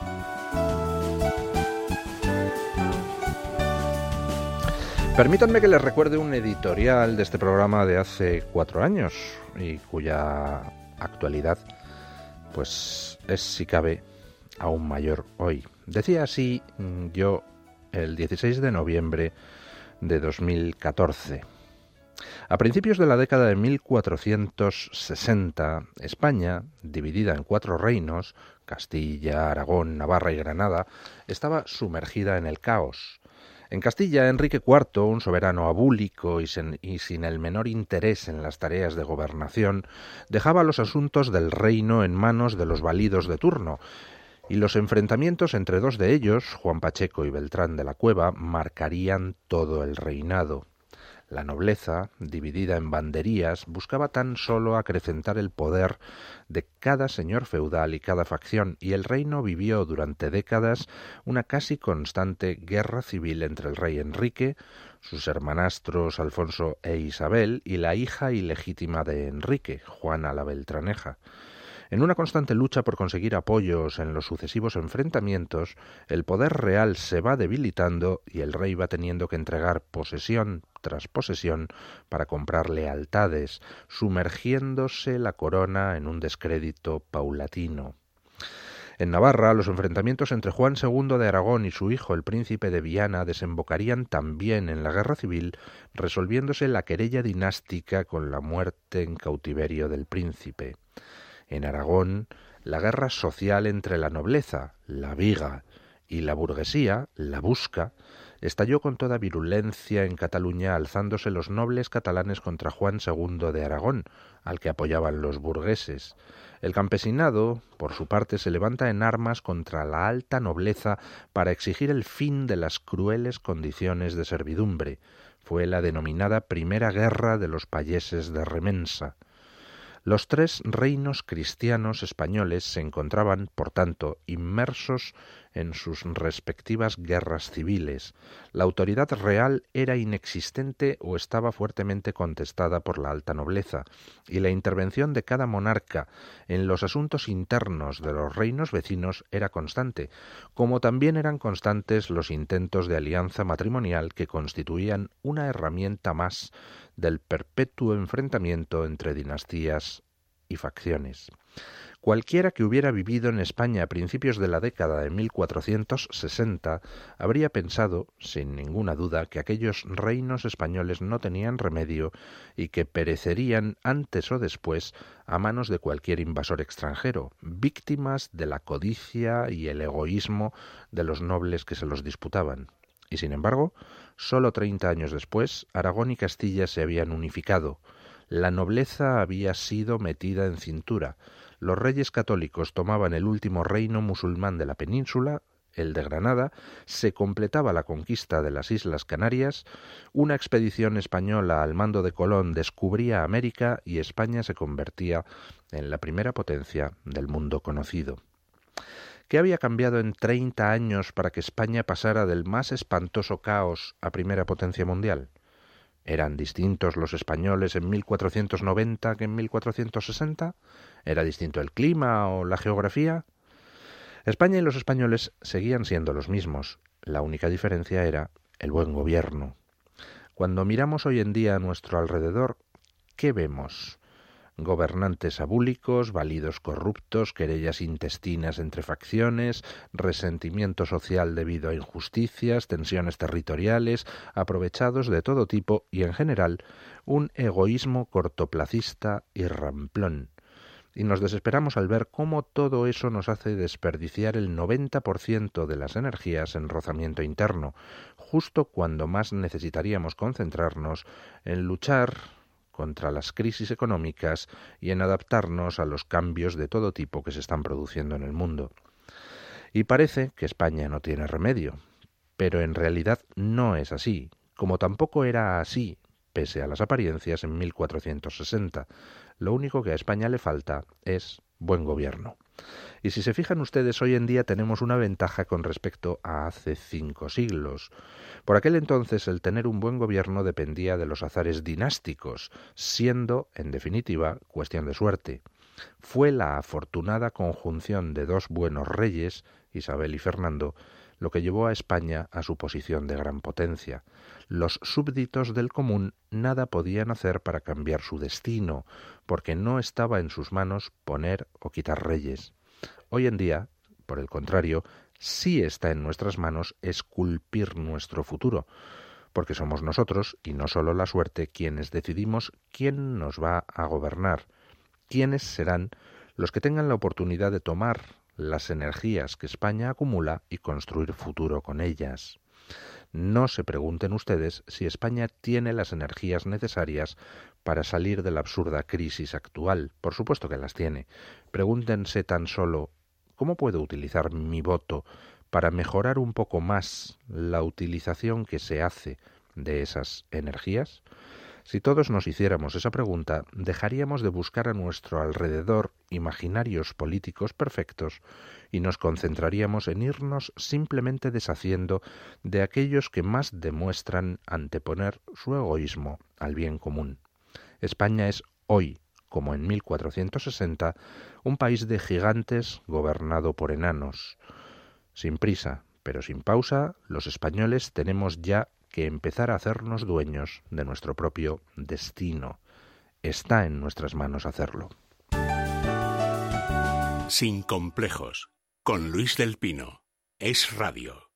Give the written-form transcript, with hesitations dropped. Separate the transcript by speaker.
Speaker 1: Permítanme que les recuerde un editorial de este programa de hace 4 años y cuya actualidad pues es, si cabe, aún mayor hoy. Decía así yo el 16 de noviembre de 2014. A principios de la década de 1460, España, dividida en 4 reinos, Castilla, Aragón, Navarra y Granada, estaba sumergida en el caos. En Castilla, Enrique IV, un soberano abúlico y sin el menor interés en las tareas de gobernación, dejaba los asuntos del reino en manos de los validos de turno, y los enfrentamientos entre 2 de ellos, Juan Pacheco y Beltrán de la Cueva, marcarían todo el reinado. La nobleza, dividida en banderías, buscaba tan solo acrecentar el poder de cada señor feudal y cada facción, y el reino vivió durante décadas una casi constante guerra civil entre el rey Enrique, sus hermanastros Alfonso e Isabel, y la hija ilegítima de Enrique, Juana la Beltraneja. En una constante lucha por conseguir apoyos en los sucesivos enfrentamientos, el poder real se va debilitando y el rey va teniendo que entregar posesión tras posesión para comprar lealtades, sumergiéndose la corona en un descrédito paulatino. En Navarra, los enfrentamientos entre Juan II de Aragón y su hijo, el príncipe de Viana, desembocarían también en la guerra civil, resolviéndose la querella dinástica con la muerte en cautiverio del príncipe. En Aragón, la guerra social entre la nobleza, la viga, y la burguesía, la busca, estalló con toda virulencia en Cataluña, alzándose los nobles catalanes contra Juan II de Aragón, al que apoyaban los burgueses. El campesinado, por su parte, se levanta en armas contra la alta nobleza para exigir el fin de las crueles condiciones de servidumbre. Fue la denominada Primera Guerra de los Payeses de Remensa. Los 3 reinos cristianos españoles se encontraban, por tanto, inmersos en sus respectivas guerras civiles. La autoridad real era inexistente o estaba fuertemente contestada por la alta nobleza, y la intervención de cada monarca en los asuntos internos de los reinos vecinos era constante, como también eran constantes los intentos de alianza matrimonial que constituían una herramienta más del perpetuo enfrentamiento entre dinastías y facciones. Cualquiera que hubiera vivido en España a principios de la década de 1460 habría pensado, sin ninguna duda, que aquellos reinos españoles no tenían remedio y que perecerían antes o después a manos de cualquier invasor extranjero, víctimas de la codicia y el egoísmo de los nobles que se los disputaban. Y sin embargo, solo 30 años después, Aragón y Castilla se habían unificado. La nobleza había sido metida en cintura. Los reyes católicos tomaban el último reino musulmán de la península, el de Granada, se completaba la conquista de las Islas Canarias, una expedición española al mando de Colón descubría América y España se convertía en la primera potencia del mundo conocido. ¿Qué había cambiado en 30 años para que España pasara del más espantoso caos a primera potencia mundial? ¿Eran distintos los españoles en 1490 que en 1460? ¿Era distinto el clima o la geografía? España y los españoles seguían siendo los mismos. La única diferencia era el buen gobierno. Cuando miramos hoy en día a nuestro alrededor, ¿qué vemos? Gobernantes abúlicos, validos corruptos, querellas intestinas entre facciones, resentimiento social debido a injusticias, tensiones territoriales, aprovechados de todo tipo y, en general, un egoísmo cortoplacista y ramplón. Y nos desesperamos al ver cómo todo eso nos hace desperdiciar el 90% de las energías en rozamiento interno, justo cuando más necesitaríamos concentrarnos en luchar contra las crisis económicas y en adaptarnos a los cambios de todo tipo que se están produciendo en el mundo. Y parece que España no tiene remedio, pero en realidad no es así, como tampoco era así, pese a las apariencias, en 1460. Lo único que a España le falta es buen gobierno. Y si se fijan ustedes, hoy en día tenemos una ventaja con respecto a hace 5 siglos. Por aquel entonces el tener un buen gobierno dependía de los azares dinásticos, siendo, en definitiva, cuestión de suerte. Fue la afortunada conjunción de dos buenos reyes, Isabel y Fernando, lo que llevó a España a su posición de gran potencia. Los súbditos del común nada podían hacer para cambiar su destino, porque no estaba en sus manos poner o quitar reyes. Hoy en día, por el contrario, sí está en nuestras manos esculpir nuestro futuro, porque somos nosotros, y no solo la suerte, quienes decidimos quién nos va a gobernar, quiénes serán los que tengan la oportunidad de tomar las energías que España acumula y construir futuro con ellas. No se pregunten ustedes si España tiene las energías necesarias para salir de la absurda crisis actual. Por supuesto que las tiene. Pregúntense tan solo ¿cómo puedo utilizar mi voto para mejorar un poco más la utilización que se hace de esas energías? Si todos nos hiciéramos esa pregunta, dejaríamos de buscar a nuestro alrededor imaginarios políticos perfectos y nos concentraríamos en irnos simplemente deshaciendo de aquellos que más demuestran anteponer su egoísmo al bien común. España es hoy, como en 1460, un país de gigantes gobernado por enanos. Sin prisa, pero sin pausa, los españoles tenemos ya que empezar a hacernos dueños de nuestro propio destino. Está en nuestras manos hacerlo.
Speaker 2: Sin complejos, con Luis del Pino. Es Radio.